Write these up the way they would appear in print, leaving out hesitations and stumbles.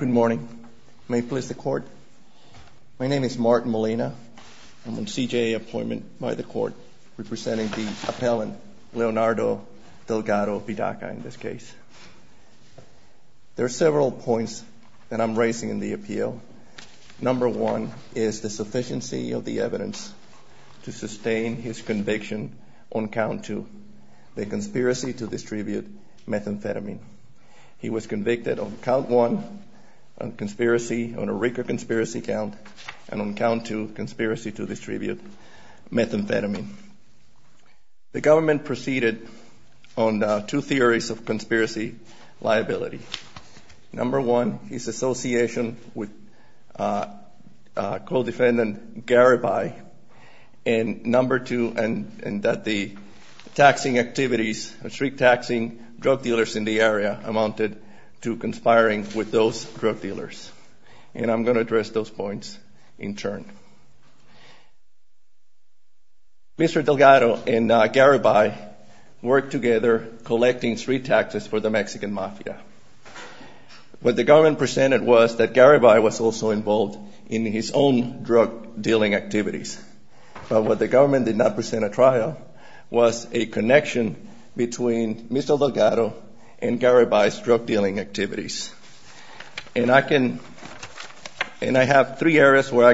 Good morning. May it please the Court. My name is Martin Molina. I'm on CJA appointment by the Court representing the appellant Leonardo Delgado-Vidaca in this case. There are several points that I'm raising in the appeal. Number one is the sufficiency of the evidence to sustain his conviction on count 2, the conspiracy to distribute methamphetamine. He was convicted on count 1, on conspiracy, on a RICO conspiracy count, and on count 2, conspiracy to distribute methamphetamine. The government proceeded on two theories of conspiracy liability. Number one, his association with co-defendant Garibay, and number two, and that the taxing activities, street taxing drug dealers in the area amounted to conspiring with those drug dealers. And I'm going to address those points in turn. Mr. Delgado and Garibay worked together collecting street taxes for the Mexican mafia. What the government presented was that Garibay was also involved in his own drug dealing activities. But what the government did not present at trial was a connection between Mr. Delgado and Garibay's drug dealing activities. And I have three areas where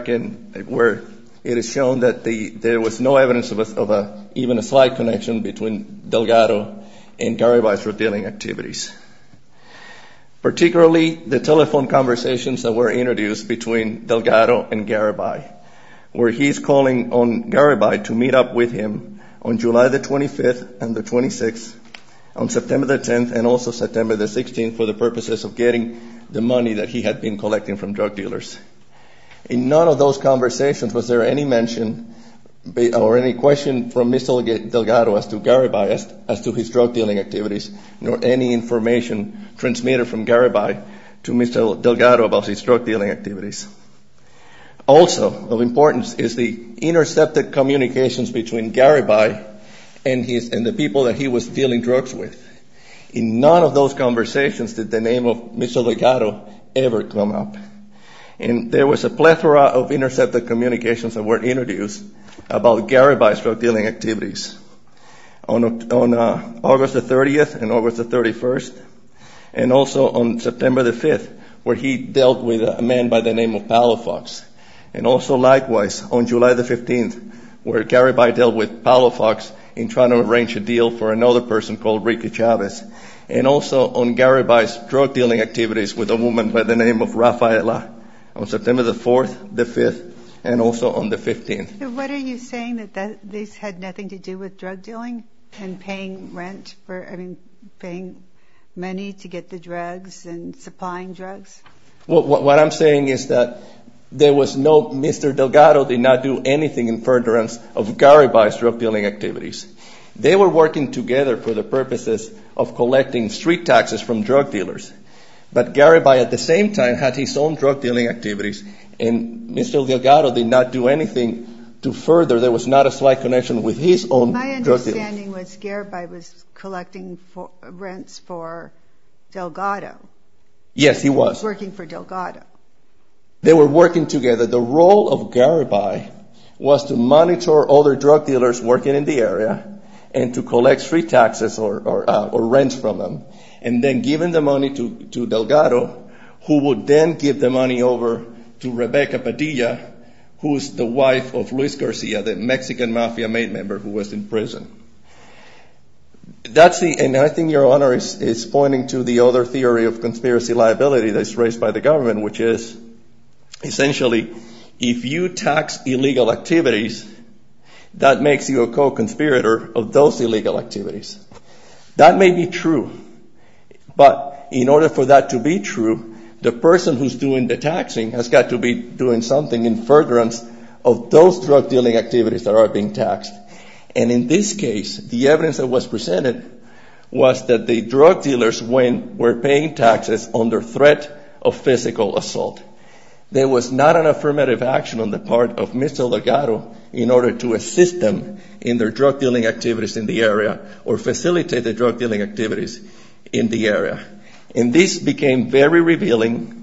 it is shown that there was no evidence of even a slight connection between Delgado and Garibay's drug dealing activities. Particularly the telephone conversations that were introduced between Delgado and Garibay, where he's calling on Garibay to meet up with him on July the 25th and the 26th, on September the 10th, and also September the 16th for the purposes of getting the money that he had been collecting from drug dealers. In none of those conversations was there any mention or any question from Mr. Delgado as to Garibay as to his drug dealing activities, nor any information transmitted from Garibay to Mr. Delgado about his drug dealing activities. Also of importance is the intercepted communications between Garibay and the people that he was dealing drugs with. In none of those conversations did the name of Mr. Delgado ever come up. And there was a plethora of intercepted communications that were introduced about Garibay's drug dealing activities. On August the 30th and August the 31st, and also on September the 5th, where he dealt with a man by the name of Palafox. And also likewise on July the 15th, where Garibay dealt with Palafox in trying to arrange a deal for another person called Ricky Chavez. And also on Garibay's drug dealing activities with a woman by the name of Rafaela on September the 4th, the 5th, and also on the 15th. So what are you saying, that these had nothing to do with drug dealing and paying paying money to get the drugs and supplying drugs? Well, what I'm saying is that Mr. Delgado did not do anything in furtherance of Garibay's drug dealing activities. They were working together for the purposes of collecting street taxes from drug dealers. But Garibay at the same time had his own drug dealing activities, and Mr. Delgado did not do anything to further. There was not a slight connection with his own drug dealing. My understanding was Garibay was collecting rents for Delgado. Yes, he was. Working for Delgado. They were working together. The role of Garibay was to monitor other drug dealers working in the area and to collect street taxes or rents from them, and then giving the money to Delgado, who would then give the money over to Rebecca Padilla, who is the wife of Luis Garcia, the Mexican mafia main member who was in prison. And I think Your Honor is pointing to the other theory of conspiracy liability that's raised by the government, which is essentially, if you tax illegal activities, that makes you a co-conspirator of those illegal activities. That may be true, but in order for that to be true, the person who's doing the taxing has got to be doing something in furtherance of those drug dealing activities that are being taxed. And in this case, the evidence that was presented was that the drug dealers were paying taxes under threat of physical assault. There was not an affirmative action on the part of Mr. Delgado in order to assist them in their drug dealing activities in the area or facilitate the drug dealing activities in the area. And this became very revealing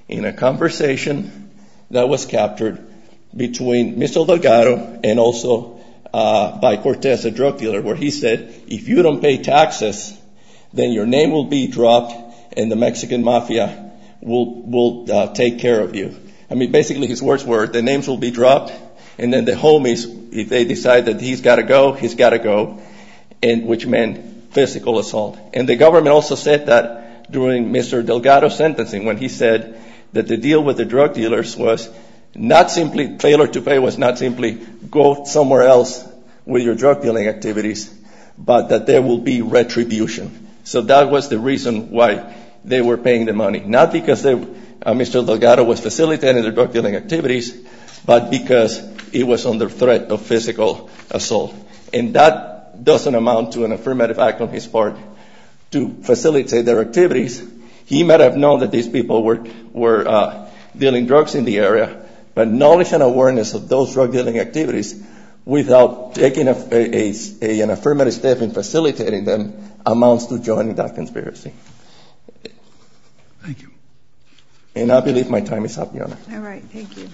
in a conversation that was captured between Mr. Delgado and also by Cortez, a drug dealer, where he said, if you don't pay taxes, then your name will be dropped and the Mexican mafia will take care of you. I mean, basically his words were, the names will be dropped, and then the homies, if they decide that he's got to go, and which meant physical assault. And the government also said that during Mr. Delgado's sentencing, when he said that the deal with the drug dealers was not simply failure to pay, was not simply go somewhere else with your drug dealing activities, but that there will be retribution. So that was the reason why they were paying the money. Not because Mr. Delgado was facilitating the drug dealing activities, but because it was under threat of physical assault. And that doesn't amount to an affirmative act on his part to facilitate their activities. He might have known that these people were dealing drugs in the area, but knowledge and awareness of those drug dealing activities without taking an affirmative step in facilitating them amounts to joining that conspiracy. Thank you. And I believe my time is up, Your Honor. All right, thank you.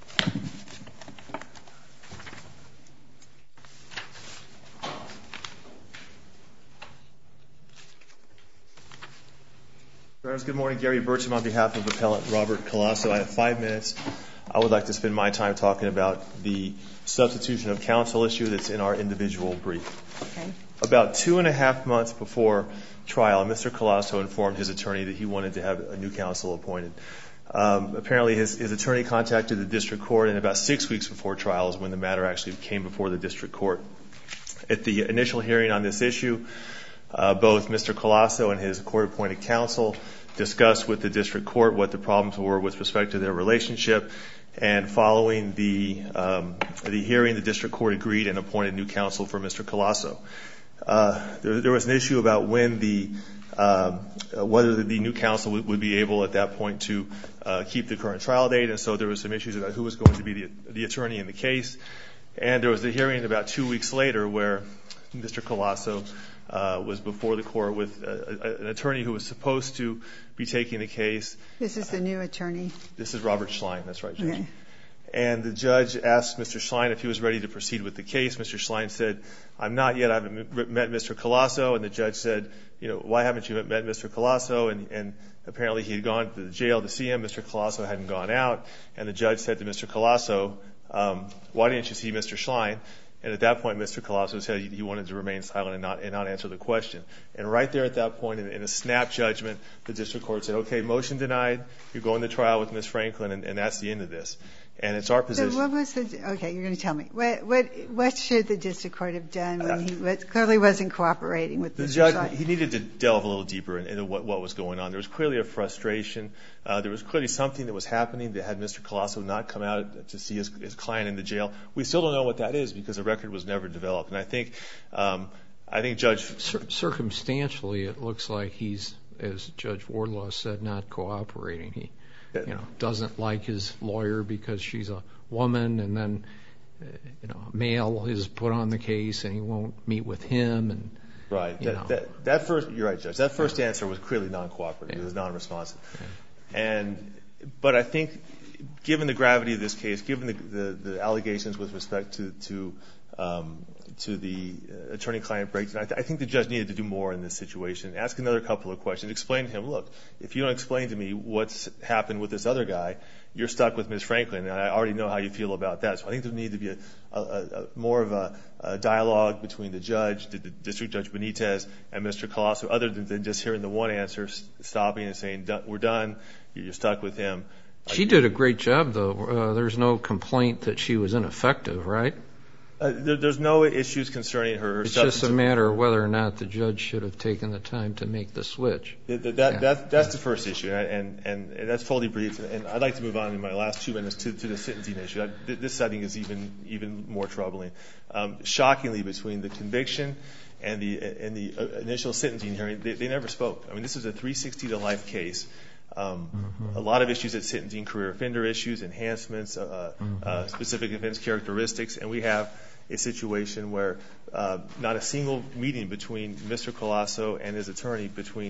Good morning. Gary Burcham on behalf of Appellant Robert Colasso. I have 5 minutes. I would like to spend my time talking about the substitution of counsel issue that's in our individual brief. Okay. About 2.5 months before trial, Mr. Colasso informed his attorney that he wanted to have a new counsel appointed. Apparently his attorney contacted the district court, and about 6 weeks before trial is when the matter actually came before the district court. At the initial hearing on this issue, both Mr. Colasso and his court-appointed counsel discussed with the district court what the problems were with respect to their relationship, and following the hearing, the district court agreed and appointed new counsel for Mr. Colasso. There was an issue about when whether the new counsel would be able at that point to keep the current trial date, and so there was some issues about who was going to be the attorney in the case. And there was a hearing about 2 weeks later where Mr. Colasso was before the court with an attorney who was supposed to be taking the case. This is the new attorney? This is Robert Schlein. That's right, Judge. Okay. And the judge asked Mr. Schlein if he was ready to proceed with the case. Mr. Schlein said, I'm not yet. I haven't met Mr. Colasso. And the judge said, why haven't you met Mr. Colasso? And apparently he had gone to the jail to see him. Mr. Colasso hadn't gone out. And the judge said to Mr. Colasso, why didn't you see Mr. Schlein? And at that point, Mr. Colasso said he wanted to remain silent and not answer the question. And right there at that point, in a snap judgment, the district court said, okay, motion denied. You're going to trial with Ms. Franklin, and that's the end of this. And it's our position. So what was okay, you're going to tell me. What should the district court have done when he clearly wasn't cooperating with the judge? He needed to delve a little deeper into what was going on. There was clearly a frustration. There was clearly something that was happening that had Mr. Colasso not come out to see his client in the jail. We still don't know what that is because the record was never developed. And I think Judge... Circumstantially, it looks like he's, as Judge Wardlaw said, not cooperating. He doesn't like his lawyer because she's a woman, and then a male is put on the case and he won't meet with him. And right. That first, you're right, Judge. That first answer was clearly non-cooperative. It was non-responsive. But I think, given the gravity of this case, given the allegations with respect to the attorney-client breakdown, I think the judge needed to do more in this situation. Ask another couple of questions. Explain to him, look, if you don't explain to me what's happened with this other guy, you're stuck with Ms. Franklin, and I already know how you feel about that. So I think there needed to be more of a dialogue between the judge, the District Judge Benitez, and Mr. Colasso, other than just hearing the one answer, stopping and saying, we're done, you're stuck with him. She did a great job, though. There's no complaint that she was ineffective, right? There's no issues concerning her. It's just a matter of whether or not the judge should have taken the time to make the switch. That's the first issue, and that's fully briefed. And I'd like to move on in my last 2 minutes to the sentencing issue. This setting is even more troubling. Shockingly, between the conviction and the initial sentencing hearing, they never spoke. I mean, this is a 360 to life case. A lot of issues at sentencing, career offender issues, enhancements, specific offense characteristics, and we have a situation where not a single meeting between Mr. Colasso and his attorney between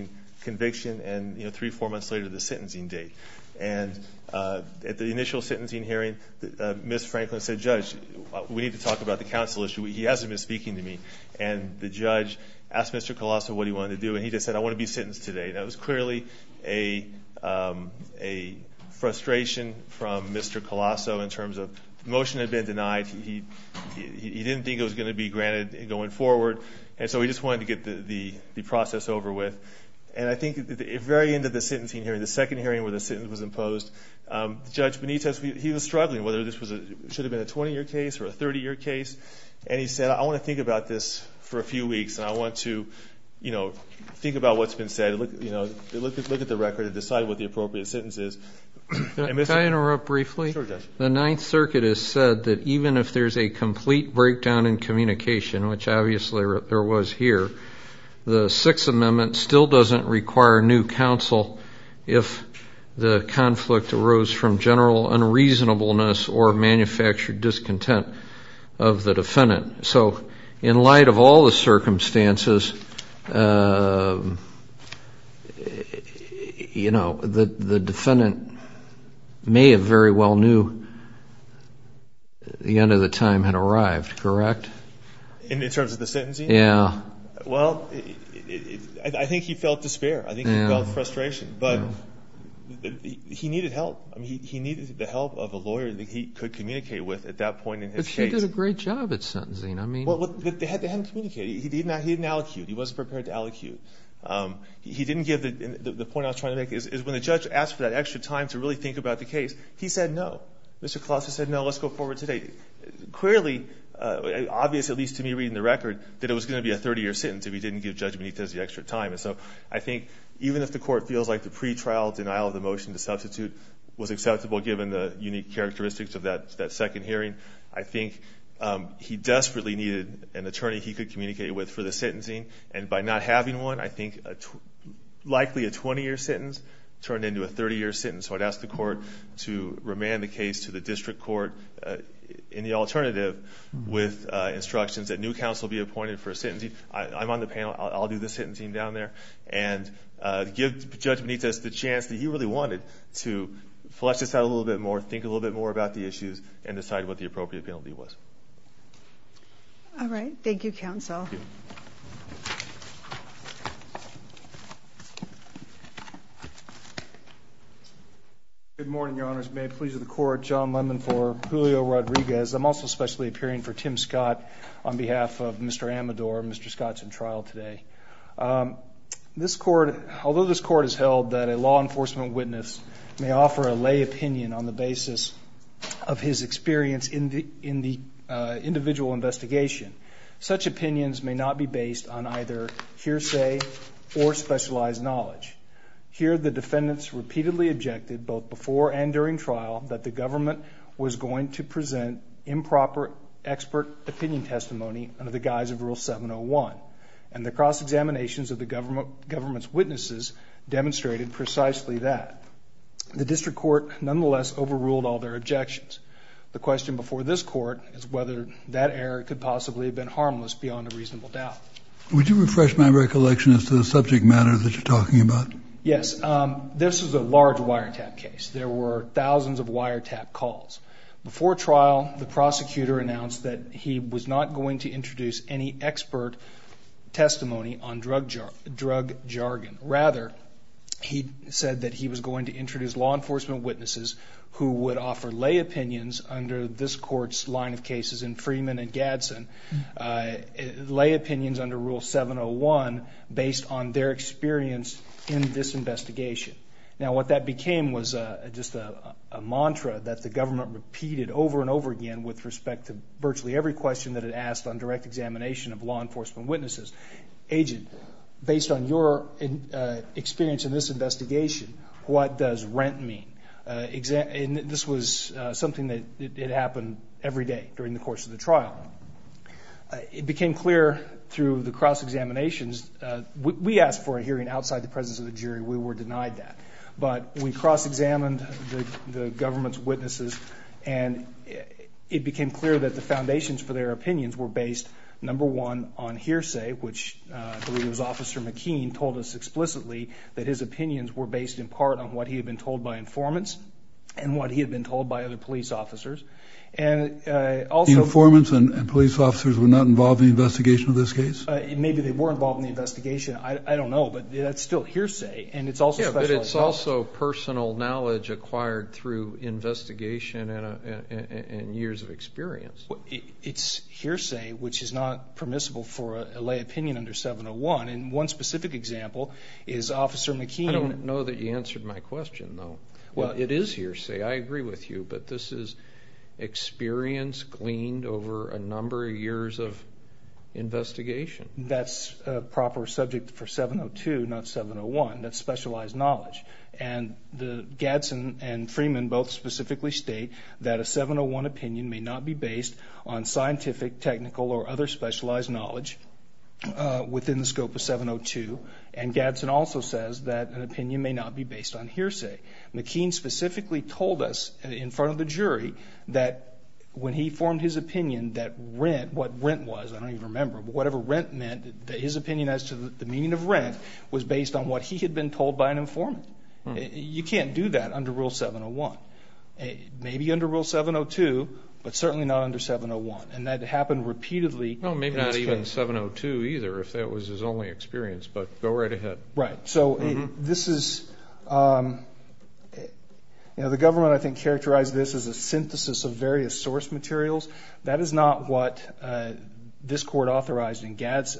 conviction and 3-4 months later the sentencing date. And at the initial sentencing hearing, Ms. Franklin said, "Judge, we need to talk about the counsel issue. He hasn't been speaking to me." And the judge asked Mr. Colasso what he wanted to do, and he just said, "I want to be sentenced today." That was clearly a frustration from Mr. Colasso in terms of the motion had been denied. He didn't think it was going to be granted going forward, and so he just wanted to get the process over with. And I think at the very end of the sentencing hearing, the second hearing where the sentence was imposed, Judge Benitez, he was struggling whether this should have been a 20-year case or a 30-year case. And he said, "I want to think about this for a few weeks, and I want to, think about what's been said, look at the record and decide what the appropriate sentence is." Can I interrupt briefly? Sure, Judge. The Ninth Circuit has said that even if there's a complete breakdown in communication, which obviously there was here, the Sixth Amendment still doesn't require new counsel if the conflict arose from general unreasonableness or manufactured discontent of the defendant. So in light of all the circumstances, the defendant may have very well knew the end of the time had arrived, correct? In terms of the sentencing? Yeah. Well, I think he felt despair. I think he felt frustration. But he needed help. I mean, he needed the help of a lawyer that he could communicate with at that point in his case. But she did a great job at sentencing. I mean, well, they hadn't communicated. He didn't allocute. He wasn't prepared to allocute. He didn't give the point I was trying to make is when the judge asked for that extra time to really think about the case, he said no. Mr. Colasso said, "No, let's go forward today." Clearly, obvious, at least to me reading the record, that it was going to be a 30-year sentence if he didn't give Judge Benitez the extra time. And so I think even if the court feels like the pretrial denial of the motion to substitute was acceptable given the unique characteristics of that second hearing, I think he desperately needed an attorney he could communicate with for the sentencing. And by not having one, I think likely a 20-year sentence turned into a 30-year sentence. So I'd ask the court to remand the case to the district court in the alternative with instructions that new counsel be appointed for a sentencing. I'm on the panel. I'll do the sentencing down there. And give Judge Benitez the chance that he really wanted to flesh this out a little bit more, think a little bit more about the issues, and decide what the appropriate penalty was. All right. Thank you, counsel. Thank you. Good morning, Your Honors. May it please the Court. John Lemon for Julio Rodriguez. I'm also specially appearing for Tim Scott on behalf of Mr. Amador. Mr. Scott's in trial today. Although this Court has held that a law enforcement witness may offer a lay opinion on the basis of his experience in the individual investigation, such opinions may not be based on either hearsay or specialized knowledge. Here, the defendants repeatedly objected, both before and during trial, that the government was going to present improper expert opinion testimony under the guise of Rule 701. And the cross-examinations of the government's witnesses demonstrated precisely that. The district court nonetheless overruled all their objections. The question before this Court is whether that error could possibly have been harmless beyond a reasonable doubt. Would you refresh my recollection as to the subject matter that you're talking about? Yes. This is a large wiretap case. There were thousands of wiretap calls. Before trial, the prosecutor announced that he was not going to introduce any expert testimony on drug jargon. Rather, he said that he was going to introduce law enforcement witnesses who would offer lay opinions under this Court's line of cases in Freeman and Gadsden, lay opinions under Rule 701 based on their experience in this investigation. Now, what that became was just a mantra that the government repeated over and over again with respect to virtually every question that it asked on direct examination of law enforcement witnesses. Agent, based on your experience in this investigation, what does rent mean? And this was something that it happened every day during the course of the trial. It became clear through the cross-examinations. We asked for a hearing outside the presence of the jury. We were denied that. But we cross-examined the government's witnesses, and it became clear that the foundations for their opinions were based Number one, on hearsay, which I believe it was Officer McKean told us explicitly that his opinions were based in part on what he had been told by informants and what he had been told by other police officers. And also, the informants and police officers were not involved in the investigation of this case? Maybe they were involved in the investigation. I don't know, but that's still hearsay, and it's also specialized but it's knowledge. also personal knowledge acquired through investigation and years of experience. It's hearsay, which is not permissible for a lay opinion under 701. And one specific example is Officer McKean. I don't know that you answered my question, though. Well, it is hearsay. I agree with you, but this is experience gleaned over a number of years of investigation. That's a proper subject for 702, not 701. That's specialized knowledge. And the Gadsden and Freeman both specifically state that a 701 opinion may not be based on scientific, technical, or other specialized knowledge within the scope of 702. And Gadsden also says that an opinion may not be based on hearsay. McKean specifically told us in front of the jury that when he formed his opinion that rent, what rent was, I don't even remember, but whatever rent meant, that his opinion as to the meaning of rent was based on what he had been told by an informant. You can't do that under Rule 701. Maybe under Rule 702, but certainly not under 701. And that happened repeatedly. No, maybe not even 702 either, if that was his only experience, but go right ahead. Right. So this is, the government, I think, characterized this as a synthesis of various source materials. That is not what this court authorized in Gadsden.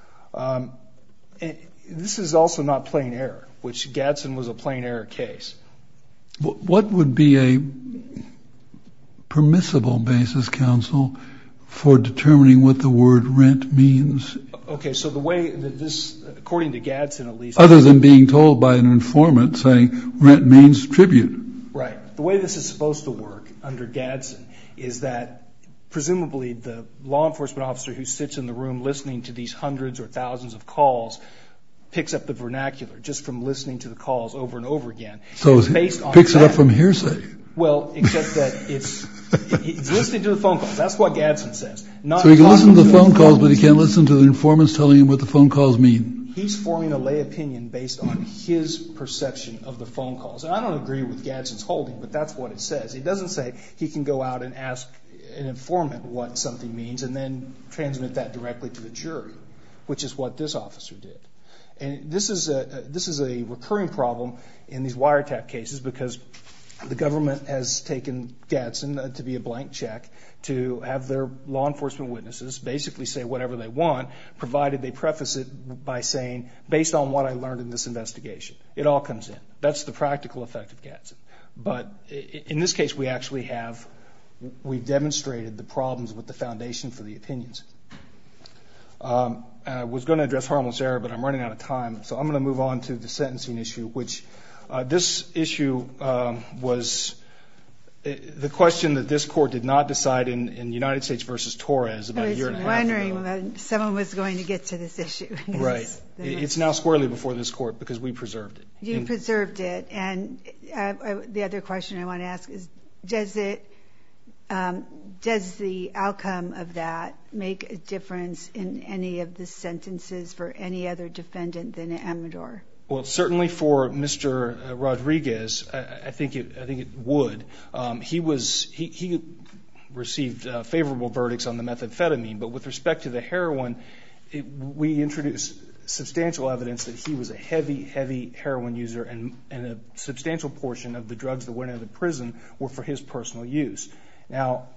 This is also not plain error, which Gadsden was a plain error case. What would be a permissible basis, counsel, for determining what the word rent means? Okay, so the way that this, according to Gadsden at least... Other than being told by an informant saying rent means tribute. Right. The way this is supposed to work under Gadsden is that presumably the law enforcement officer who sits in the room listening to these hundreds or thousands of calls picks up the vernacular just from listening to the calls over and over again. So it picks it up from hearsay. Well, except that it's listening to the phone calls. That's what Gadsden says. So he can listen to the phone calls, but he can't listen to the informants telling him what the phone calls mean. He's forming a lay opinion based on his perception of the phone calls. And I don't agree with Gadsden's holding, but that's what it says. It doesn't say he can go out and ask an informant what something means and then transmit that directly to the jury, which is what this officer did. And this is a recurring problem in these wiretap cases because the government has taken Gadsden to be a blank check to have their law enforcement witnesses basically say whatever they want, provided they preface it by saying, based on what I learned in this investigation. It all comes in. That's the practical effect of Gadsden. But in this case, we've demonstrated the problems with the foundation for the opinions. I was going to address harmless error, but I'm running out of time, so I'm going to move on to the sentencing issue, which this issue was the question that this court did not decide in United States versus Torres about a year and a half ago. I was wondering when someone was going to get to this issue. Right. It's now squarely before this court because we preserved it. You preserved it. And the other question I want to ask is, does the outcome of that make a difference in any of the sentences for any other defendant than Amador? Well, certainly for Mr. Rodriguez, I think it would. He received favorable verdicts on the methamphetamine, but with respect to the heroin, we introduced substantial evidence that he was a heavy heroin user, and a substantial portion of the drugs that went out of prison were for his personal use. Now,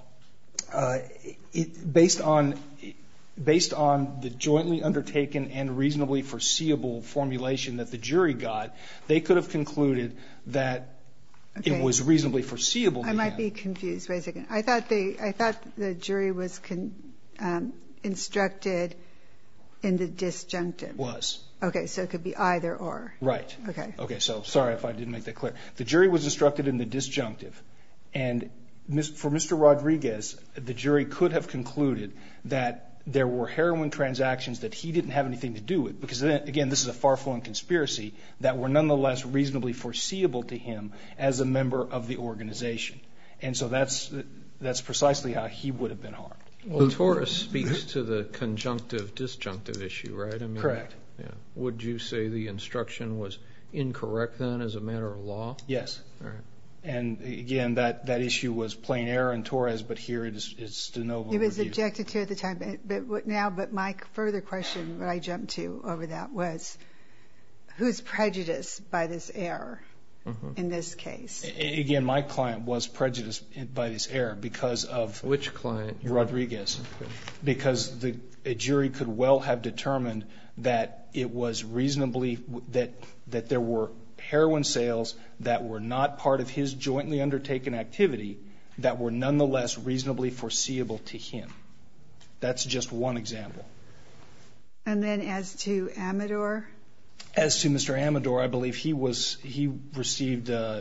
based on the jointly undertaken and reasonably foreseeable formulation that the jury got, they could have concluded that it was reasonably foreseeable to him. I might be confused. Wait a second. I thought the jury was instructed in the disjunctive. Was. Okay, so it could be either or. Right. Okay, so sorry if I didn't make that clear. The jury was instructed in the disjunctive, and for Mr. Rodriguez, the jury could have concluded that there were heroin transactions that he didn't have anything to do with, because, again, this is a far-flung conspiracy, that were nonetheless reasonably foreseeable to him as a member of the organization. And so that's precisely how he would have been harmed. Well, Torres speaks to the conjunctive-disjunctive issue, right? Correct. Yeah. Would you say the instruction was incorrect then as a matter of law? Yes. All right. And again, that issue was plain error in Torres, but here it's de novo It was review. objected to at the time, but my further question, what I jumped to over that was, who's prejudiced by this error in this case? Again, my client was prejudiced by this error because of Which client? Rodriguez. Okay. Because a jury could well have determined that it was reasonably that there were heroin sales that were not part of his jointly undertaken activity that were nonetheless reasonably foreseeable to him. That's just one example. And then as to Amador? As to Mr. Amador, I believe he received the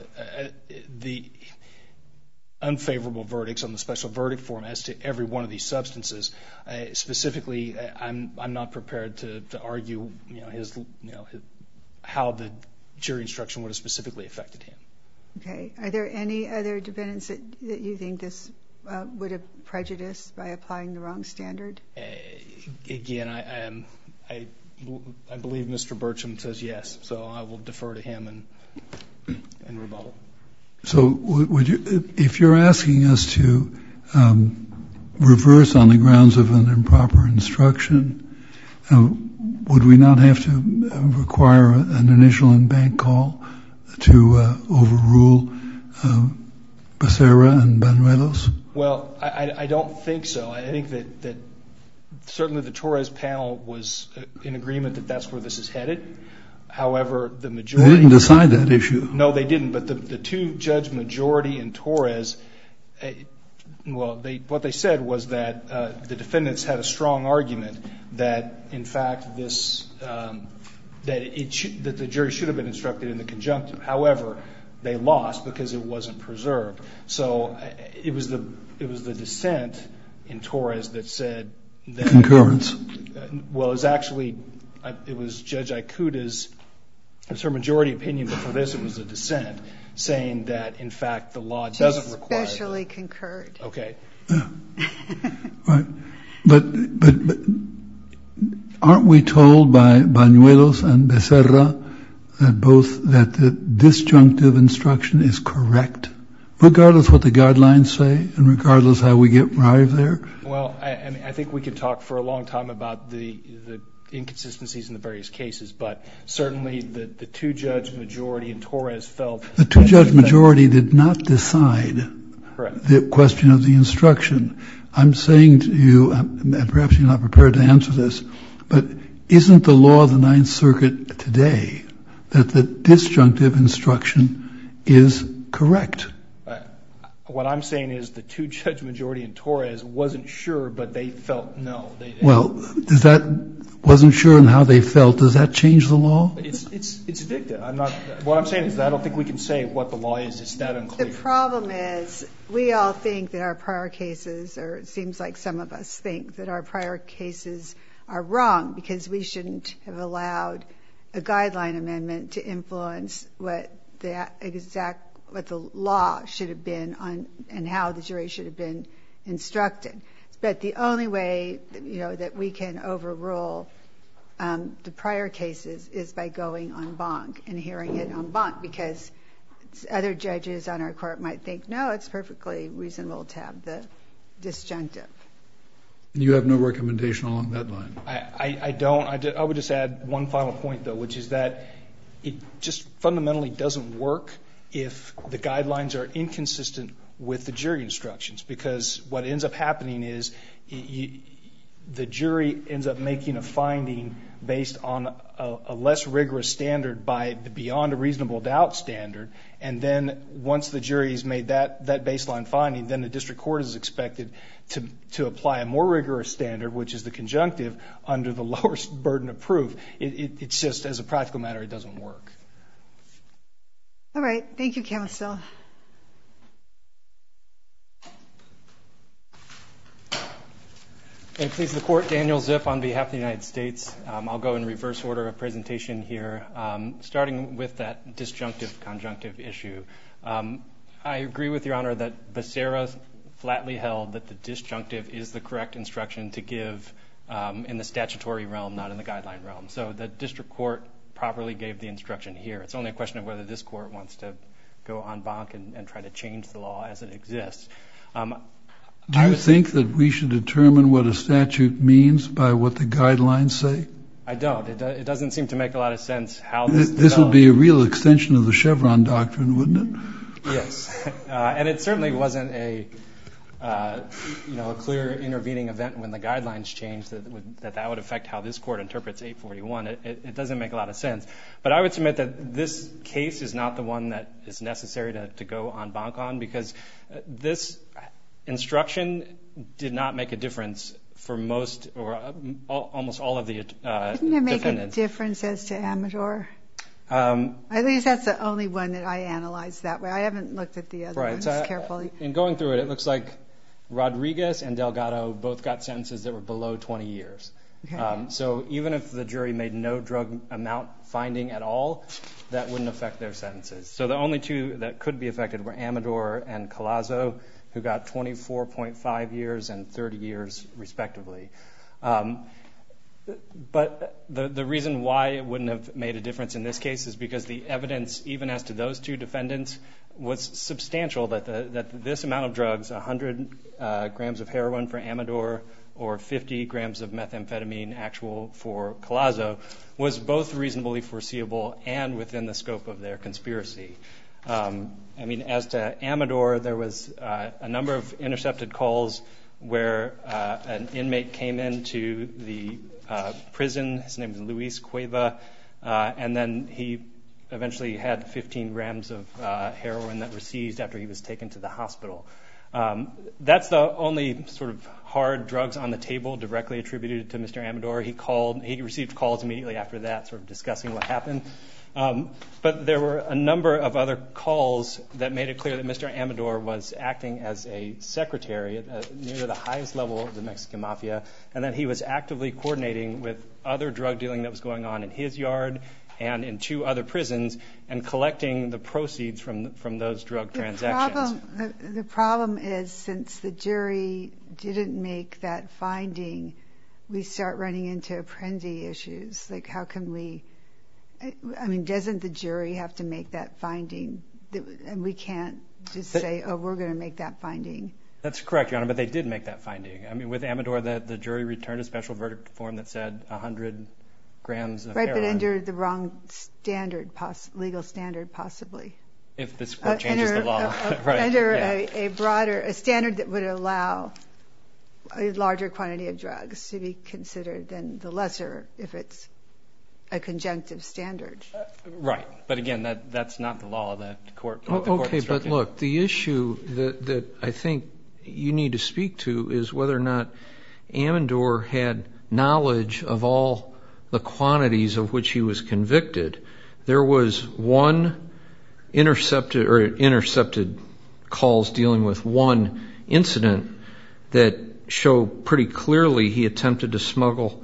unfavorable verdicts on the special verdict form as to every one of these substances. Specifically, I'm not prepared to argue how the jury instruction would have specifically affected him. Okay. Are there any other defendants that you think this would have prejudiced by applying the wrong standard? Again, I believe Mr. Burcham says yes, so I will defer to him and rebuttal. So would you, if you're asking us to reverse on the grounds of an improper instruction, would we not have to require an initial in-bank call to overrule Becerra and Banuelos? Well, I don't think so. I think that certainly the Torres panel was in agreement that that's where this is headed. However, the majority... They didn't decide that issue. No, they didn't. But the two-judge majority in Torres, what they said was that the defendants had a strong argument that, in fact, that the jury should have been instructed in the conjunctive. However, they lost because it wasn't preserved. So it was the dissent in Torres that said that... Concurrence. Well, it was Judge Ikuda's, it's her majority opinion, but for this it was a dissent, saying that, in fact, the law doesn't require... She especially concurred. Okay. Right. But aren't we told by Banuelos and Becerra that the disjunctive instruction is correct, regardless what the guidelines say and regardless how we arrive there? Well, I think we could talk for a long time about the inconsistencies in the various cases, but certainly the two-judge majority in Torres felt... The two-judge majority did not decide the question of the instruction. I'm saying to you, and perhaps you're not prepared to answer this, but isn't the law of the Ninth Circuit today that the disjunctive instruction is correct? What I'm saying is the two-judge majority in Torres wasn't sure, but they felt no. Wasn't sure in how they felt. Does that change the law? It's dicta. What I'm saying is that I don't think we can say what the law is. It's that unclear. The problem is we all think that our prior cases, or it seems like some of us think that our prior cases are wrong because we shouldn't have allowed a guideline amendment to influence what the law should have been on and how the jury should have been instructed. But the only way that we can overrule the prior cases is by going en banc and hearing it en banc, because other judges on our court might think, no, it's perfectly reasonable to have the disjunctive. You have no recommendation along that line? I don't. I would just add one final point, though, which is that it just fundamentally doesn't work if the guidelines are inconsistent with the jury instructions, because what ends up happening is the jury ends up making a finding based on a less rigorous standard by the beyond a reasonable doubt standard, and then once the jury has made that baseline finding, then the district court is expected to apply a more rigorous standard, which is the conjunctive, under the lower burden of proof. It's just, as a practical matter, it doesn't work. All right. Thank you, counsel. May it please the Court, Daniel Zip on behalf of the United States. I'll go in reverse order of presentation here, starting with that disjunctive conjunctive issue. I agree with Your Honor that Becerra flatly held that the disjunctive is the correct instruction to give in the statutory realm, not in the guideline realm. So the district court properly gave the instruction here. It's only a question of whether this court wants to go en banc and try to change the law as it exists. Do you think that we should determine what a statute means by what the guidelines say? I don't. It doesn't seem to make a lot of sense how this This would be a real extension of the Chevron doctrine, wouldn't it? Yes. And it certainly wasn't a clear intervening event when the guidelines changed that would affect how this court interprets 841. It doesn't make a lot of sense. But I would submit that this case is not the one that is necessary to go en banc on, because this instruction did not make a difference for most or almost all of the defendants. Didn't it make a difference as to Amador? At least that's the only one that I analyzed that way. I haven't looked at the other ones carefully. In going through it, it looks like Rodriguez and Delgado both got sentences that were below 20 years. Okay. So even if the jury made no drug amount finding at all, that wouldn't affect their sentences. So the only two that could be affected were Amador and Collazo, who got 24.5 years and 30 years respectively. But the reason why it wouldn't have made a difference in this case is because the evidence, even as to those two defendants, was substantial that this amount of drugs, 100 grams of heroin for Amador or 50 grams of methamphetamine actual for Collazo, was both reasonably foreseeable and within the scope of their conspiracy. As to Amador, there was a number of intercepted calls where an inmate came into the prison. His name is Luis Cueva, and then he eventually had 15 grams of heroin that were seized after he was taken to the hospital. That's the only sort of hard drugs on the table directly attributed to Mr. Amador. He received calls immediately after that, sort of discussing what happened. But there were a number of other calls that made it clear that Mr. Amador was acting as a secretary near the highest level of the Mexican Mafia, and that he was actively coordinating with other drug dealing that was going on in his yard and in two other prisons, and collecting the proceeds from those drug transactions. The problem is, since the jury didn't make that finding, we start running into Apprendi issues. Like, how can we... doesn't the jury have to make that finding? And we can't just say, we're going to make that finding. That's correct, Your Honor, but they did make that finding. With Amador, the jury returned a special verdict form that said 100 grams of heroin. Right, but under the wrong standard, legal standard, possibly. If this court changes the law. Right. Under a standard that would allow a larger quantity of drugs to be considered than the lesser, if it's a conjunctive standard. Right, but again, that's not the law that the court Okay, instructed. but look, the issue that I think you need to speak to is whether or not Amador had knowledge of all the quantities of which he was convicted. There was one intercepted calls dealing with one incident that show pretty clearly he attempted to smuggle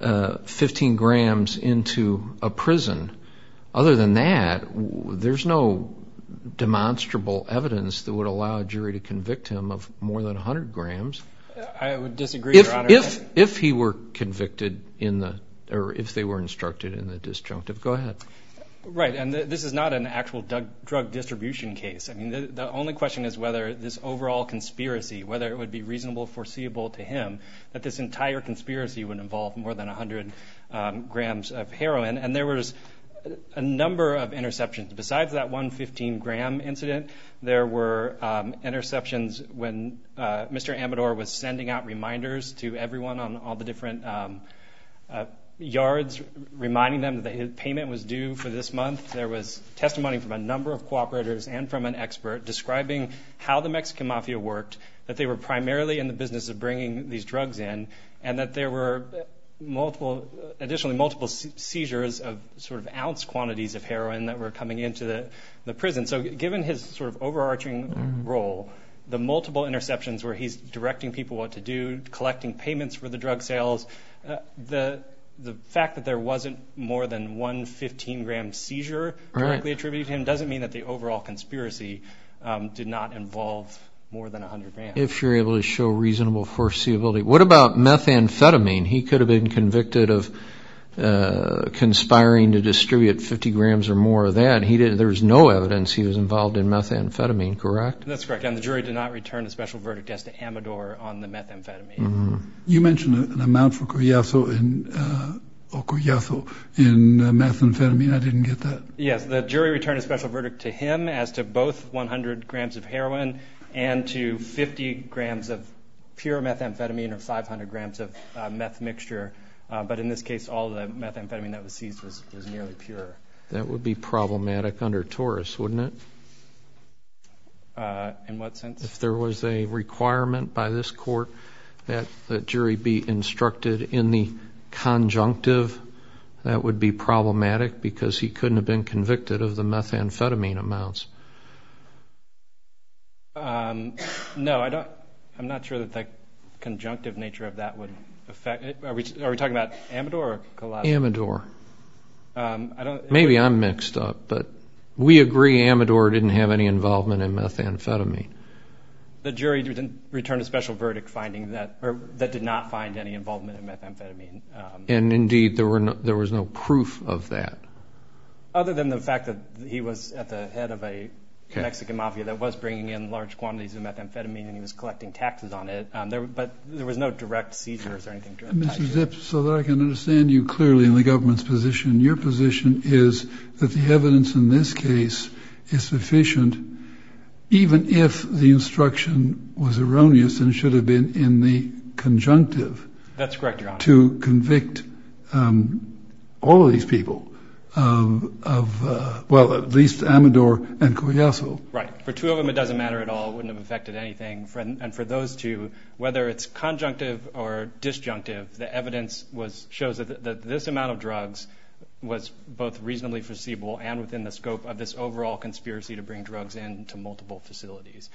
15 grams into a prison. Other than that, there's no demonstrable evidence that would allow a jury to convict him of more than 100 grams. I would disagree, Your Honor. If he were convicted or if they were instructed in the disjunctive. Go ahead. Right, and this is not an actual drug distribution case. The only question is whether this overall conspiracy, whether it would be reasonable, foreseeable to him that this entire conspiracy would involve more than 100 grams of heroin. And there was a number of interceptions. Besides that 115-gram incident, there were interceptions when Mr. Amador was sending out reminders to everyone on all the different yards, reminding them that his payment was due for this month. There was testimony from a number of cooperators and from an expert describing how the Mexican Mafia worked, that they were primarily in the business of bringing these drugs in, and that there were multiple seizures of sort of ounce quantities of heroin that were coming into the prison. So given his sort of overarching role, the multiple interceptions where he's directing people what to do, collecting payments for the drug sales, the fact that there wasn't more than one 15-gram seizure directly attributed to him doesn't mean that the overall conspiracy did not involve more than 100 grams. If you're able to show reasonable foreseeability. What about methamphetamine? He could have been convicted of conspiring to distribute 50 grams or more of that. There was no evidence he was involved in methamphetamine, correct? That's correct, and the jury did not return a special verdict as to Amador on the methamphetamine. Mm-hmm. You mentioned an amount for Collazo in methamphetamine. I didn't get that. Yes, the jury returned a special verdict to him as to both 100 grams of heroin and to 50 grams of pure methamphetamine or 500 grams of meth mixture. But in this case, all the methamphetamine that was seized was nearly pure. That would be problematic under Torres, wouldn't it? In what sense? If there was a requirement by this court that the jury be instructed in the conjunctive, that would be problematic because he couldn't have been convicted of the methamphetamine amounts. No, I don't. I'm not sure that the conjunctive nature of that would affect. Are we talking about Amador or Collazo? Amador. Maybe I'm mixed up, but we agree Amador didn't have any involvement in methamphetamine. The jury returned a special verdict finding that did not find any involvement in methamphetamine. And indeed, there was no proof of that. Other than the fact that he was at the head of a Mexican mafia that was bringing in large quantities of methamphetamine and he was collecting taxes on it. But there was no direct seizures or anything. Mr. Zips, so that I can understand you clearly in the government's position, your position is that the evidence in this case is sufficient even if the instruction was erroneous and should have been in the conjunctive. That's correct, Your Honor. To convict all of these people well, at least Amador and Collazo. Right. For two of them, it doesn't matter at all. It wouldn't have affected anything. And for those two, whether it's conjunctive or disjunctive, the evidence shows that this amount of drugs was both reasonably foreseeable and within the scope of this overall conspiracy to bring drugs into multiple facilities.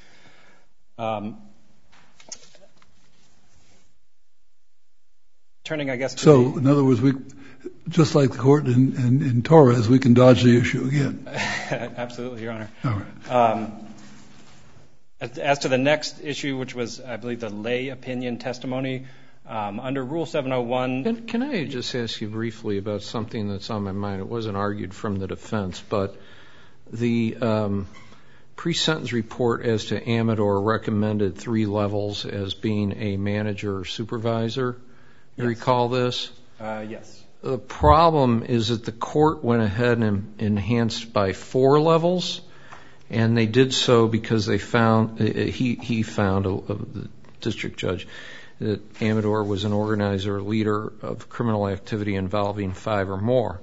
Turning, I guess, to So, in other words, just like the court in Torres, we can dodge the issue again. Absolutely, Your Honor. All right. As to the next issue, which was, I believe, the lay opinion testimony, under Rule 701... Can I just ask you briefly about something that's on my mind? It wasn't argued from the defense, but the pre-sentence report as to Amador recommended 3 levels as being a manager or supervisor. You recall this? Yes. The problem is that the court went ahead and enhanced by 4 levels, and they did so because they found, he found, the district judge, that Amador was an organizer or leader of criminal activity involving 5 or more.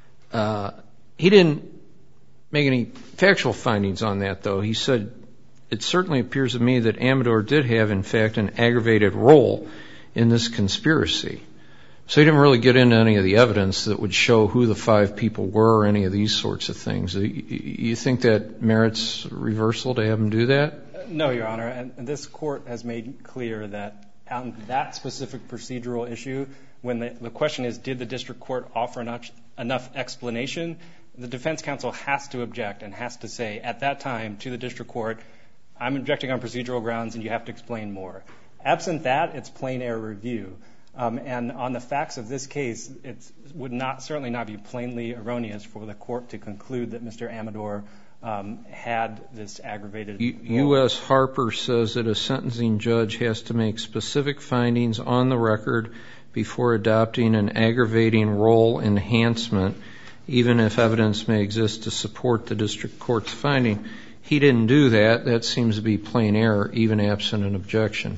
He didn't make any factual findings on that, though. He said, it certainly appears to me that Amador did have, in fact, an aggravated role in this conspiracy. So he didn't really get into any of the evidence that would show who the 5 people were or any of these sorts of things. You think that merits reversal to have him do that? No, Your Honor. And this court has made clear that on that specific procedural issue, when the question is, did the district court offer enough explanation, the defense counsel has to object and has to say at that time to the district court, I'm objecting on procedural grounds and you have to explain more. Absent that, it's plain error review. And on the facts of this case, it would certainly not be plainly erroneous for the court to conclude that Mr. Amador had this aggravated role. U.S. Harper says that a sentencing judge has to make specific findings on the record before adopting an aggravating role enhancement, even if evidence may exist to support the district court's finding. He didn't do that. That seems to be plain error, even absent an objection.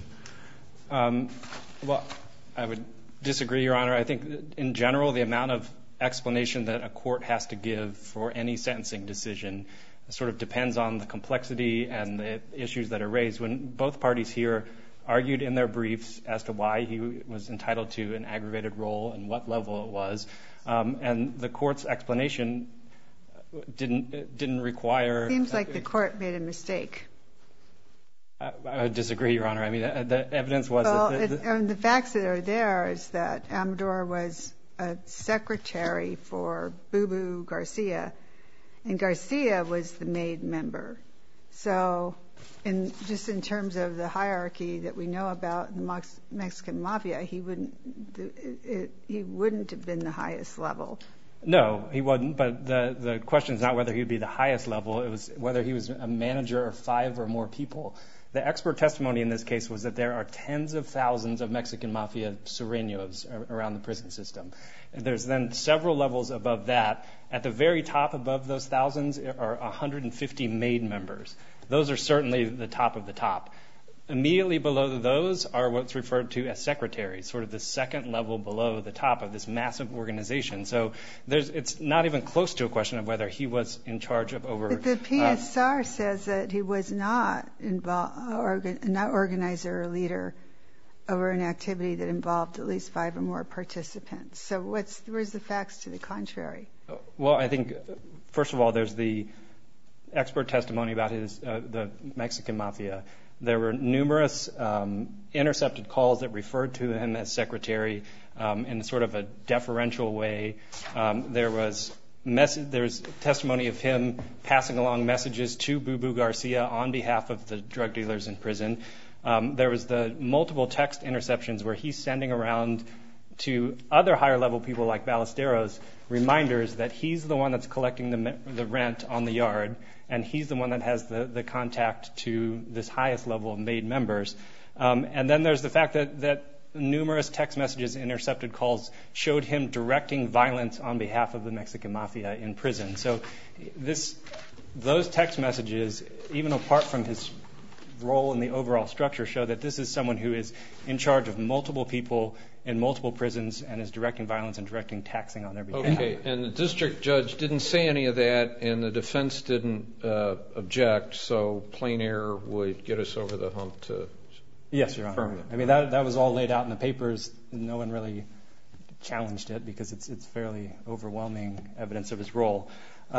Well, I would disagree, Your Honor. I think in general, the amount of explanation that a court has to give for any sentencing decision sort of depends on the complexity and the issues that are raised. When both parties here argued in their briefs as to why he was entitled to an aggravated role and what level it was, and the court's explanation didn't require... Seems like the court made a mistake. I would disagree, Your Honor. I mean, the evidence was... the facts that are there is that Amador was a secretary for Bubu Garcia, and Garcia was the made member. So just in terms of the hierarchy that we know about the Mexican mafia, he wouldn't have been the highest level. No, he wouldn't, but the question is not whether he would be the highest level, it was whether he was a manager of 5 or more people. The expert testimony in this case was that there are tens of thousands of Mexican mafia sureños around the prison system. There's then several levels above that. At the very top above those thousands are 150 MAID members. Those are certainly the top of the top. Immediately below those are what's referred to as secretaries, sort of the second level below the top of this massive organization. So it's not even close to a question of whether he was in charge of over... But the PSR says that he was not not organizer or leader over an activity that involved at least 5 or more participants. So where's the facts to the contrary? Well, I think, first of all, there's the expert testimony about the Mexican mafia. There were numerous intercepted calls that referred to him as secretary in sort of a deferential way. There's testimony of him passing along messages to Bubu Garcia on behalf of the drug dealers in prison. There was the multiple text interceptions where he's sending around to other higher level people like Ballesteros reminders that he's the one that's collecting the rent on the yard, and he's the one that has the contact to this highest level of MAID members. And then there's the fact that numerous text messages, intercepted calls, showed him directing violence on behalf of the Mexican mafia in prison. So those text messages, even apart from his role in the overall structure, show that this is someone who is in charge of multiple people in multiple prisons and is directing violence and directing taxing on their behalf. Okay, and the district judge didn't say any of that, and the defense didn't object, so plain error would get us over the hump to... Yes, Your Honor. I mean, that was all laid out in the papers. No one really challenged it because it's fairly overwhelming evidence of his role.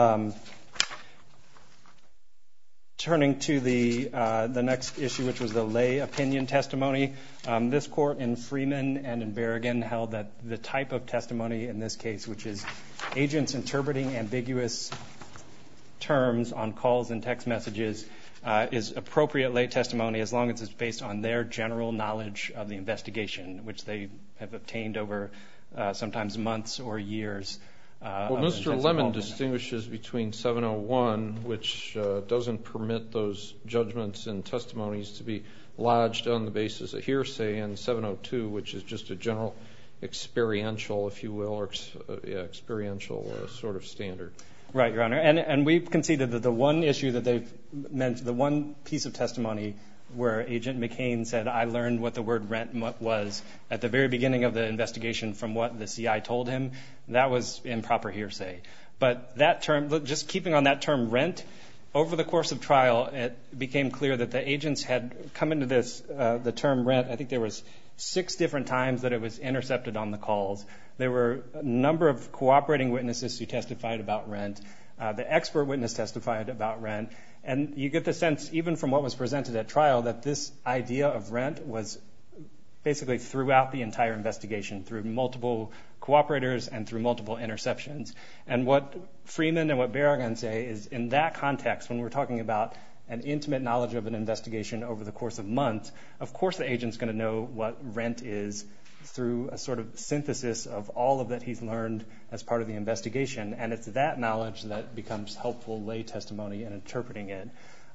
Turning to the next issue, which was the lay opinion testimony, this court in Freeman and in Berrigan held that the type of testimony in this case, which is agents interpreting ambiguous terms on calls and text messages, is appropriate lay testimony as long as it's based on their general knowledge of the investigation, which they have obtained over sometimes months or years. Well, Mr. Lemon distinguishes between 701, which doesn't permit those judgments and testimonies to be lodged on the basis of hearsay, and 702, which is just a general experiential, if you will, or experiential sort of standard. Right, Your Honor. And we've conceded that the one issue that they've meant, the one piece of testimony where Agent McCain said, I learned what the word rent was at the very beginning of the investigation from what the CI told him, that was improper hearsay. But that term, just keeping on that term rent, over the course of trial, it became clear that the agents had come into this, the term rent, I think there was 6 different times that it was intercepted on the calls. There were a number of cooperating witnesses who testified about rent. The expert witness testified about rent. And you get the sense, even from what was presented at trial, that this idea of rent was basically throughout the entire investigation, through multiple cooperators and through multiple interceptions. And what Freeman and what Berrigan say is, in that context, when we're talking about an intimate knowledge of an investigation over the course of months, of course the agent's going to know what rent is through a sort of synthesis of all of that he's learned as part of the investigation. And it's that knowledge that becomes helpful lay testimony in interpreting it.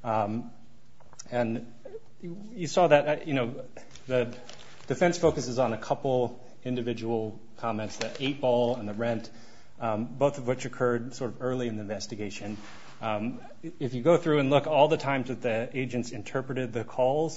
And you saw that, the defense focuses on a couple individual comments, the 8-ball and the rent, both of which occurred sort of early in the investigation. If you go through and look all the times that the agents interpreted the calls,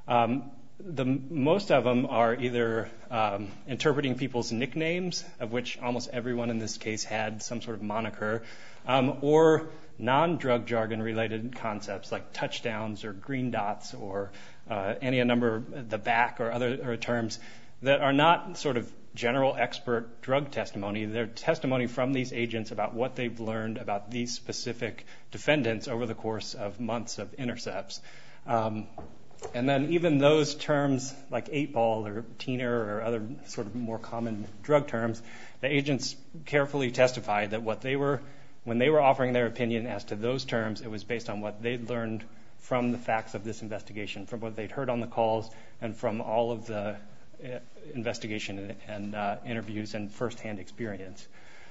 most of them are either interpreting people's nicknames, of which almost everyone in this case had some sort of moniker, or non-drug jargon related concepts like touchdowns or green dots or any number, the back or other terms that are not sort of general expert drug testimony. They're testimony from these agents about what they've learned about these specific defendants over the course of months of intercepts. And then even those terms like 8-ball or teener or other sort of more common drug terms, the agents carefully testified that when they were offering their opinion as to those terms, it was based on what they'd learned from the facts of this investigation, from what they'd heard on the calls and from all of the investigation and interviews and firsthand experience.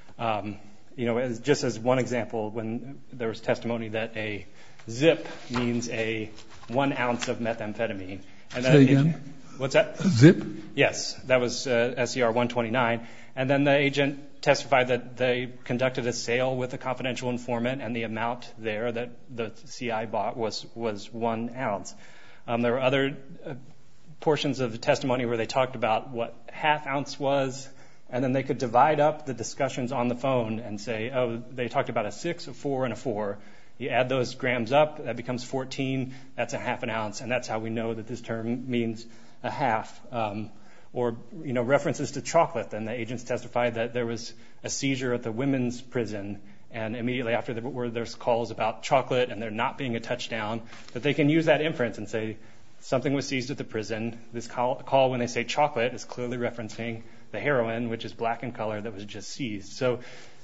Just as one example, when there was testimony that a zip means 1 ounce of methamphetamine. And Say again? What's that? Zip? Yes, that was SCR 129. And then the agent testified that they conducted a sale with a confidential informant, and the amount there that the CI bought was 1 ounce. There were other portions of the testimony where they talked about what ½ ounce was, and then they could divide up the discussions on the phone and say, oh, they talked about a 6, a 4, and a 4. You add those grams up, that becomes 14. That's ½ an ounce, and that's how we know that this term means a half. Or references to chocolate. And the agents testified that there was a seizure at the women's prison, and immediately after there's calls about chocolate and there not being a touchdown, that they can use that inference and say something was seized at the prison. This call when they say chocolate is clearly referencing the heroin, which is black in color, that was just seized. So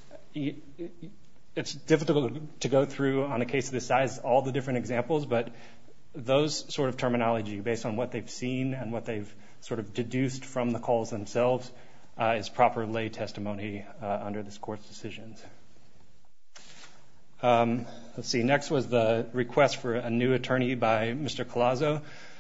it's difficult to go through on a case of this size all the different examples, but those sort of terminology based on what they've seen and what they've sort of deduced from the calls themselves is proper lay testimony under this court's decisions. Let's see, next was the request for a new attorney by Mr. Collazo.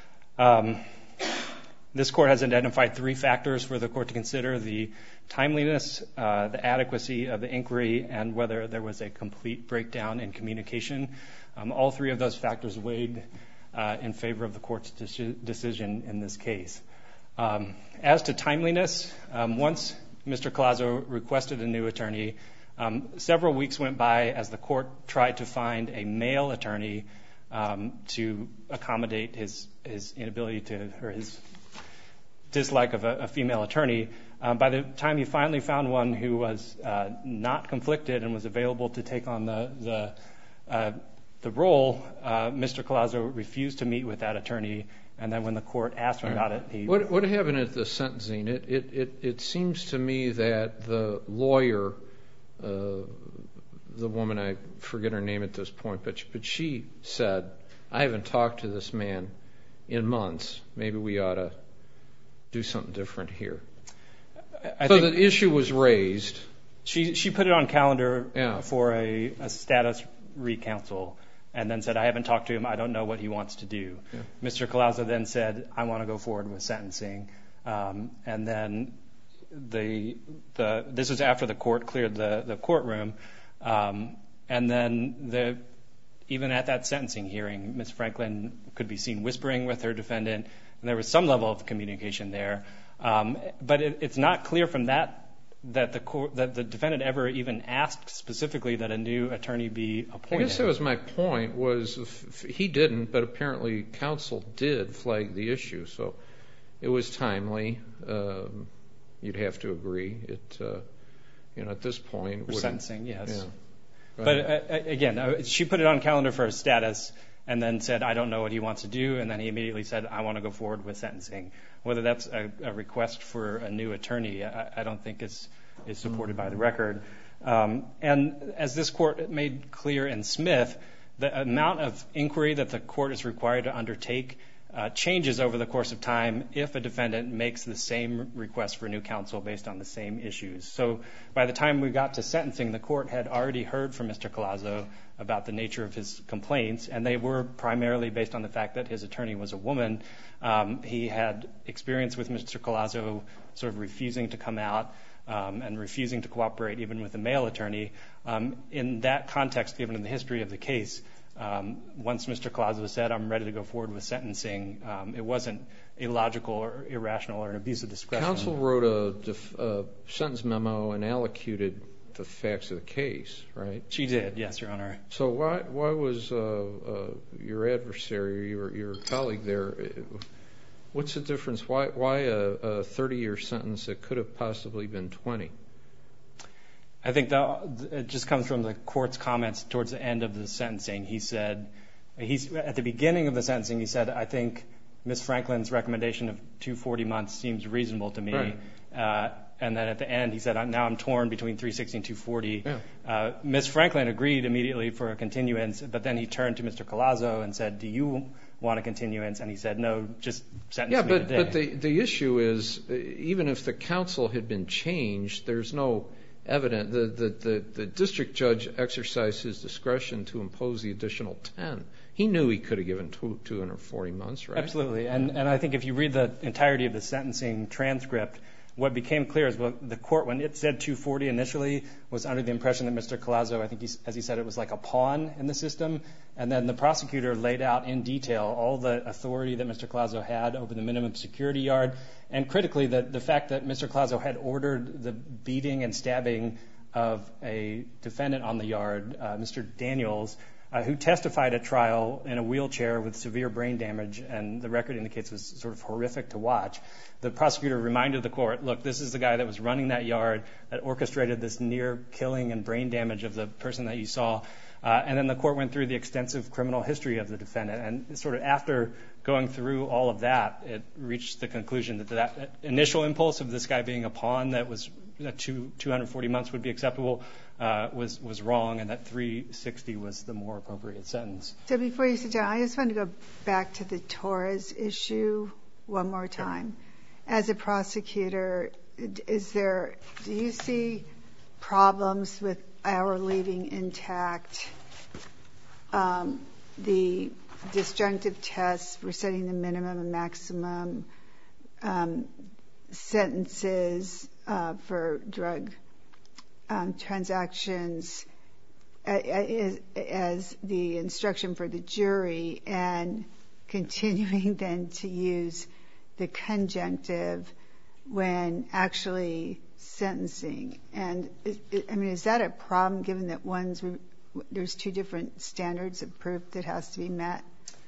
This court has identified 3 factors for the court to consider: the timeliness, the adequacy of the inquiry, and whether there was a complete breakdown in communication. All 3 of those factors weighed in favor of the court's decision in this case. As to timeliness, once Mr. Collazo requested a new attorney, several weeks went by as the court tried to find a male attorney to accommodate his inability to, or his dislike of a female attorney. By the time he finally found one who was not conflicted and was available to take on the role, Mr. Collazo refused to meet with that attorney. And then when the court asked him about it, he... What happened at the sentencing? It seems to me that the lawyer, the woman, I forget her name at this point, but she said, I haven't talked to this man in months. Maybe we ought to do something different here. So the issue was raised. She put it on calendar for a status recounsel, and then said, I haven't talked to him, I don't know what he wants to do. Yeah. Mr. Collazo then said, I want to go forward with sentencing. And then this was after the court cleared the courtroom. And then even at that sentencing hearing, Ms. Franklin could be seen whispering with her defendant, and there was some level of communication there. But it's not clear from that the defendant ever even asked specifically that a new attorney be appointed. I guess that was my point, was he didn't, but apparently counsel did flag the issue. So it was timely. You'd have to agree. At this point... For sentencing, yes. Yeah. But again, she put it on calendar for a status and then said, I don't know what he wants to do. And then he immediately said, I want to go forward with sentencing. Whether that's a request for a new attorney, I don't think is supported by the record. And as this court made clear in Smith, the amount of inquiry that the court is required to undertake changes over the course of time if a defendant makes the same request for new counsel based on the same issues. So by the time we got to sentencing, the court had already heard from Mr. Collazo about the nature of his complaints, and they were primarily based on the fact that his attorney was a woman. He had experience with Mr. Collazo sort of refusing to come out and refusing to cooperate even with a male attorney. In that context, given the history of the case, once Mr. Collazo said, I'm ready to go forward with sentencing, it wasn't illogical or irrational or an abuse of discretion. Counsel wrote a sentence memo and allocated the facts of the case, right? She did, yes, Your Honor. So why was your adversary, your colleague there, what's the difference? Why a 30-year sentence that could have possibly been 20? I think it just comes from the court's comments towards the end of the sentencing. He said, at the beginning of the sentencing, he said, I think Ms. Franklin's recommendation of 240 months seems reasonable to me. Right. And then at the end, he said, now I'm torn between 360 and 240. Ms. Franklin agreed immediately for a continuance, but then he turned to Mr. Collazo and said, do you want a continuance? And he said, no, just sentence me today. But the issue is, even if the counsel had been changed, there's no evidence. The district judge exercised his discretion to impose the additional 10. He knew he could have given 240 months, right? Absolutely. And I think if you read the entirety of the sentencing transcript, what became clear is the court, when it said 240 initially, was under the impression that Mr. Collazo, I think as he said, it was like a pawn in the system. And then the prosecutor laid out in detail all the authority that Mr. Collazo had over the minimum security yard. And critically, the fact that Mr. Collazo had ordered the beating and stabbing of a defendant on the yard, Mr. Daniels, who testified at trial in a wheelchair with severe brain damage, and the record indicates it was sort of horrific to watch. The prosecutor reminded the court, look, this is the guy that was running that yard, that orchestrated this near killing and brain damage of the person that you saw. And then the court went through the extensive criminal history of the defendant. And sort of after going through all of that, it reached the conclusion that initial impulse of this guy being a pawn, that 240 months would be acceptable, was wrong, and that 360 was the more appropriate sentence. So before you sit down, I just want to go back to the Torres issue one more time. As a prosecutor, do you see problems with our leaving intact the disjunctive tests for setting the minimum and maximum sentences for drug transactions as the instruction for the jury, and continuing then to use the conjunctive when actually sentencing? And is that a problem, given that there's two different standards of proof that has to be met?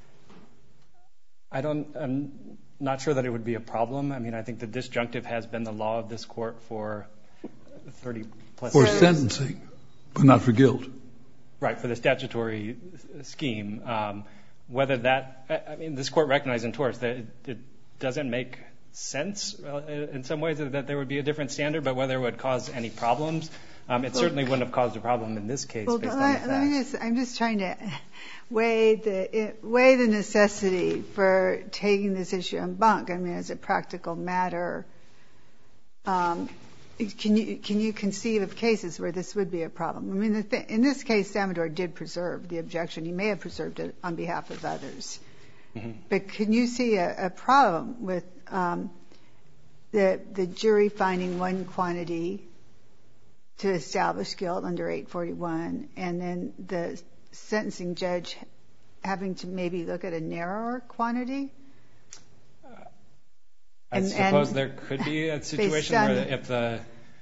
I'm not sure that it would be a problem. I mean, I think the disjunctive has been the law of this court for 30 plus years. For sentencing, but not for guilt. Right, for the statutory scheme. This court recognized in Torres that it doesn't make sense in some ways that there would be a different standard, but whether it would cause any problems, it certainly wouldn't have caused a problem in this case. Based on the facts. I'm just trying to weigh the necessity for taking this issue en banc. I mean, as a practical matter, can you conceive of cases where this would be a problem? I mean, in this case, Salvador did preserve the objection. He may have preserved it on behalf of others. Mm-hmm. But can you see a problem with the jury finding one quantity to establish guilt under 841, and then the sentencing judge having to maybe look at a narrower quantity? I suppose there could be a situation where if the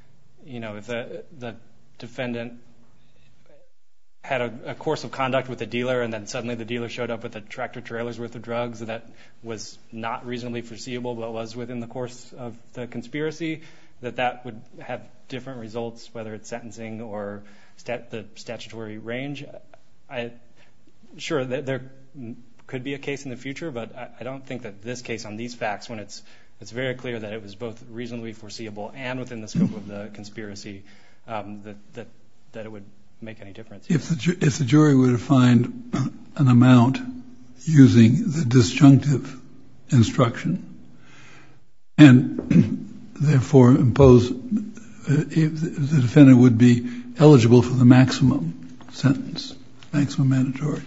defendant had a course of conduct with a dealer, and then suddenly the dealer showed up with a tractor trailer's worth of drugs that was not reasonably foreseeable but was within the course of the conspiracy, that would have different results, whether it's sentencing or the statutory range. Sure, there could be a case in the future, but I don't think that this case on these facts, when it's very clear that it was both reasonably foreseeable and within the scope of the conspiracy, that it would make any difference. If the jury were to find an amount using the disjunctive instruction and therefore impose, if the defendant would be eligible for the maximum sentence, maximum mandatory,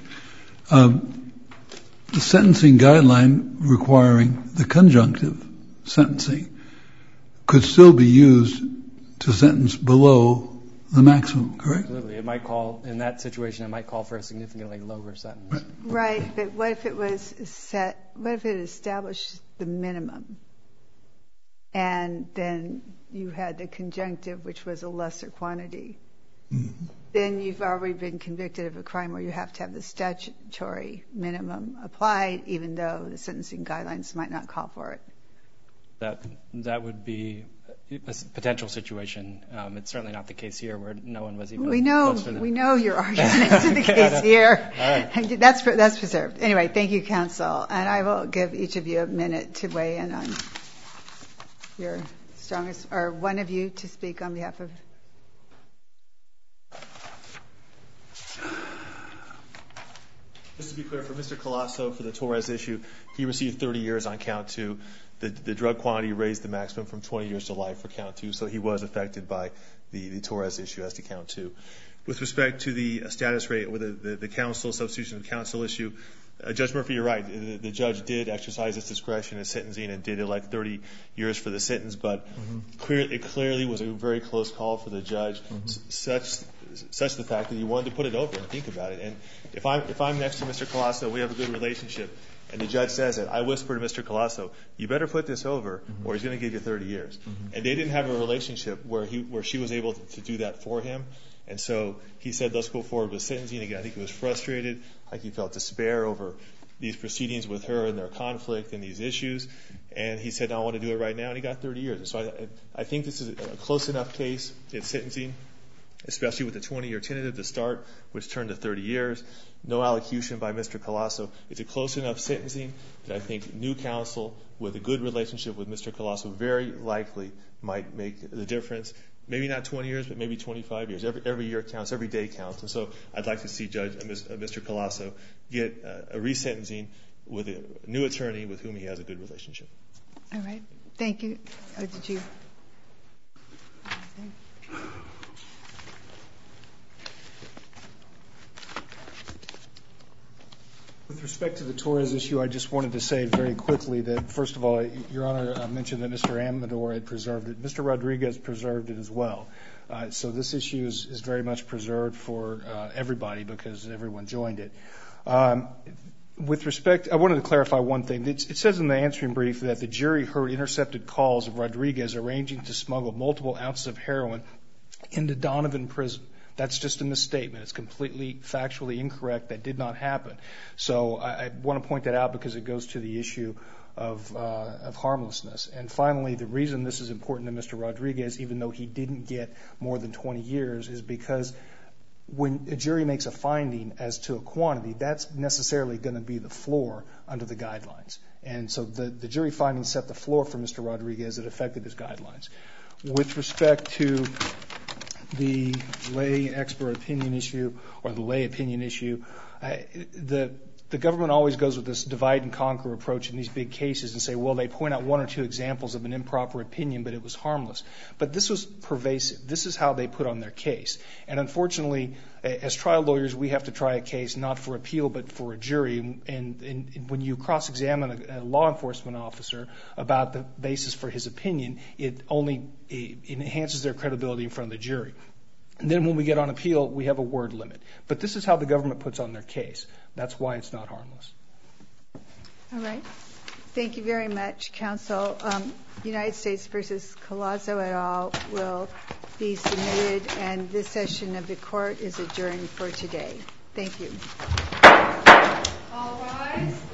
the sentencing guideline requiring the conjunctive sentencing could still be used to sentence below the maximum, correct? Absolutely. In that situation, it might call for a significantly lower sentence. Right, but what if it established the minimum, and then you had the conjunctive, which was a lesser quantity? Mm-hmm. Then you've already been convicted of a crime where you have to have the statutory minimum applied, even though the sentencing guidelines might not call for it. That would be a potential situation. It's certainly not the case here, where no one was even. We know your argument is the case here. All right. That's preserved. Anyway, thank you, counsel, and I will give each of you a minute to weigh in on your strongest, or one of you, to speak on behalf of? Just to be clear, for Mr. Colasso, for the Torres issue, he received 30 years on count 2. The drug quantity raised the maximum from 20 years to life for count 2, so he was affected by the Torres issue as to count 2. With respect to the status rate or the counsel, substitution of counsel issue, Judge Murphy, you're right. The judge did exercise his discretion in sentencing and did elect 30 years for the sentence, but it clearly was a very close call for the judge, such the fact that he wanted to put it over and think about it. And if I'm next to Mr. Colasso, we have a good relationship, and the judge says it, I whisper to Mr. Colasso, you better put this over or he's going to give you 30 years. And they didn't have a relationship where she was able to do that for him. And so he said, let's go forward with sentencing. Again, I think he was frustrated, like he felt despair over these proceedings with her and their conflict and these issues. And he said, no, I want to do it right now. And he got 30 years. And so I think this is a close enough case in sentencing, especially with the 20-year tentative to start, which turned to 30 years. No allocution by Mr. Colasso. It's a close enough sentencing that I think new counsel with a good relationship with Mr. Colasso very likely might make the difference. Maybe not 20 years, but maybe 25 years. Every year counts. Every day counts. And so I'd like to see Mr. Colasso get a resentencing with a new attorney with whom he has a good relationship. All right. Thank you. Did you? With respect to the Torres issue, I just wanted to say very quickly that, first of all, Your Honor mentioned that Mr. Amador had preserved it. Mr. Rodriguez preserved it as well. So this issue is very much preserved for everybody because everyone joined it. With respect, I wanted to clarify one thing. It says in the answering brief that the jury heard intercepted calls of Rodriguez arranging to smuggle multiple ounces of heroin into Donovan prison. That's just a misstatement. It's completely factually incorrect. That did not happen. So I want to point that out because it goes to the issue of harmlessness. And finally, the reason this is important to Mr. Rodriguez, even though he didn't get more than 20 years, is because when a jury makes a finding as to a quantity, that's necessarily going to be the floor under the guidelines. And so the jury finding set the floor for Mr. Rodriguez. It affected his guidelines. With respect to the lay expert opinion issue or the lay opinion issue, the government always goes with this divide and conquer approach in these big cases and say, well, they point out one or two examples of an improper opinion, but it was harmless. But this was pervasive. This is how they put on their case. And unfortunately, as trial lawyers, we have to try a case not for appeal but for a jury. And when you cross-examine a law enforcement officer about the basis for his opinion, it enhances their credibility in front of the jury. And then when we get on appeal, we have a word limit. But this is how the government puts on their case. That's why it's not harmless. All right. Thank you very much, counsel. United States v. Colasso et al. Will be submitted, and this session of the court is adjourned for today. Thank you. All rise.